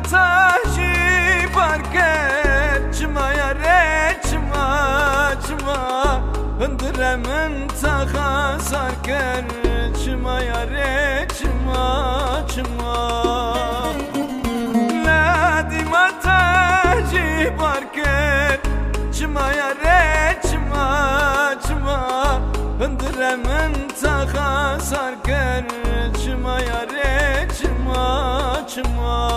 taji parket çma yare çma hındremen taha sarker çma yare çma ladima taji parket çma yare çma hındremen taha sarker çma yare çma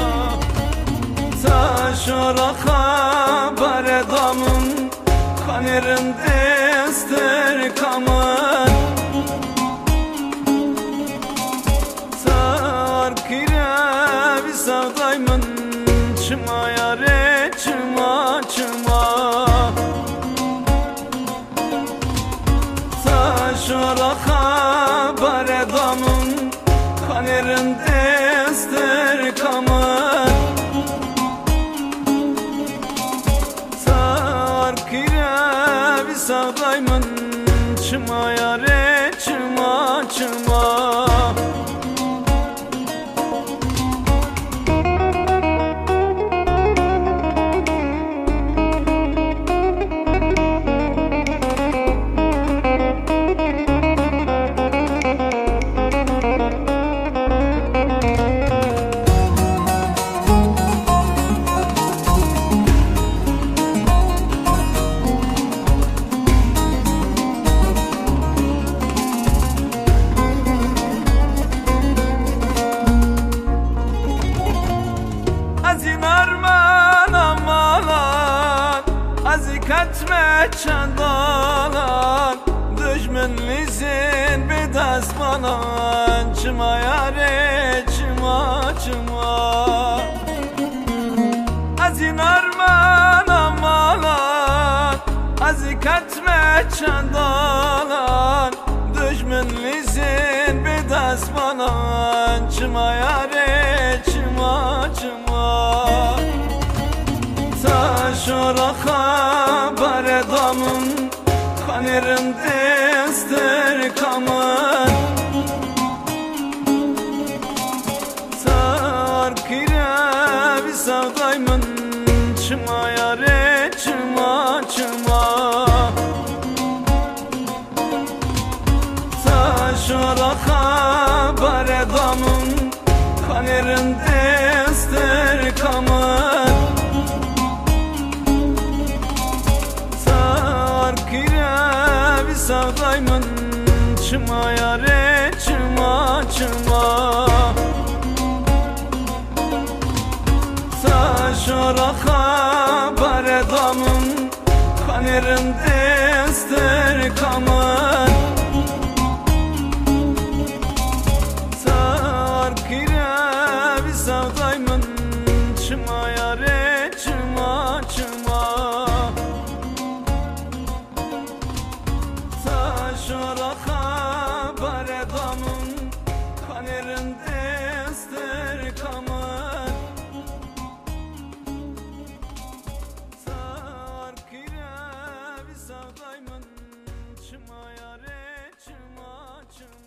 Taşora baredamın kanerin dester kamın Tarkire bir savdaymın çıma yare çıma Taşora baredamın kanerin dester kamın Savdayman çıma yare çıma Katme çandalan Düşmenlizin bir dasmalan Çıma yare çıma Azin arman amalan Azi katme çandalan Düşmenlizin bir dasmalan Çıma yare çıma Taşora baredamın kanerin dester kamın Tarkire bir savdaymın çıma yare çıma Taşora baredamın kanerin dester kamın Savdayman çıma yare çıma Taşora baredamın kanerin dester kamın Tarkire bir savdayman çıma yare çıma Taşora baredamın kanerin dester kamın Tarkire bir savdayman çıma yare çıma